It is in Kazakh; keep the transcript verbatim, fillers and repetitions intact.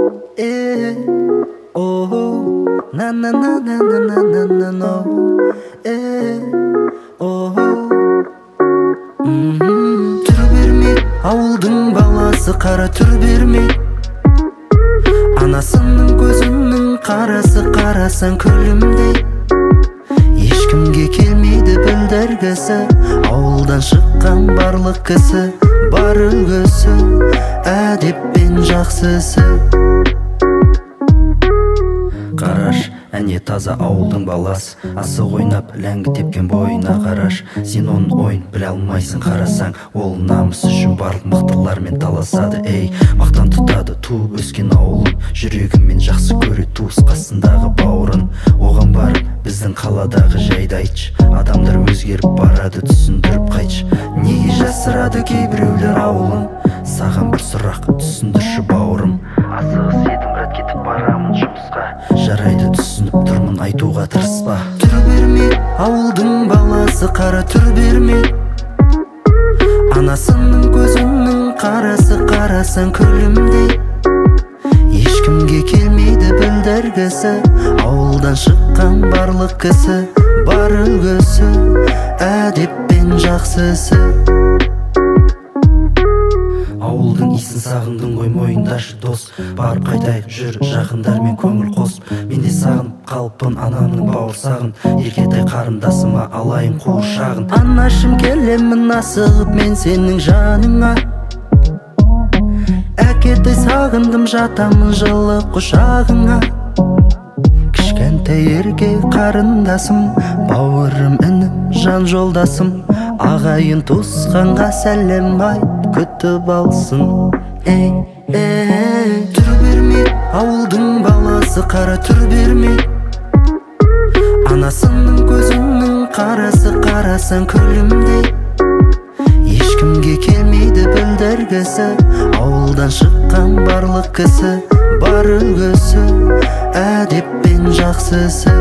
Eh, oh, na na na na na na na na no. Eh, oh, mhm. Түр бермей, ауылдың баласы қара түр бермей. Анасының көзінің қарасы қарасаң күлімдей. Ешкімге келмейді білдіргісі, ауылдан шыққан барлық кісі бар үлгісі, әдеппен жақсысы. Қараш, әне таза ауылдың баласы, асық ойнап ләңгі тепкен бойына қараш. Сен оның ойын біле алмайсың, қарасаң ол намыс үшін барлық мықтылармен таласады. Ей, мақтан тұтады туып өскен ауылын, жүрегімен жақсы көре туыс қасындағы бауырын. Оған барып біздің қаладағы жайды айтшы, адамдар өзгеріп барады, түсіндіріп қайтшы. Неге жасырады кейбіреулер ауылын? Саған бір сұрақ түсіндірші бауырым. Асығыс едім, брат, кетіп барамын жұмысқа. Жарайды, түсініп тұрмын, айтуға тырыспа. Түр бермей, ауылдың баласы қара түр бермей. Анасының көзінің қарасы қарасаң күлімдей. Ешкімге келмейді білдіргісі, ауылдан шыққан барлық кісі бар үлгісі, әдеппен жақсысы. Ауылдың исін сағындың ғой, мойындашы дос. Барып қайтайық, жүр жақындармен көңіл қос. Мен де сағынып қалыппын анамның бауырсағын, еркетай қарындасыма алайын қуыршағын. Анашым келемін асығып мен сенің жаныңа, әкетай сағындым жатамын жылы құшағыңа. Кішкентай ерке қарындасым, бауырым інім жан жолдасым, ағайын туысқанға сәлем айт күтіп алсын. Ей, ей, түр бермей, ауылдың баласы қара түр бермей. Анасының көзінің қарасы қарасаң күлімдей. Ешкімге келмейді білдіргісі, ауылдан шыққан барлық кісі бар үлгісі, әдеппен жақсысы.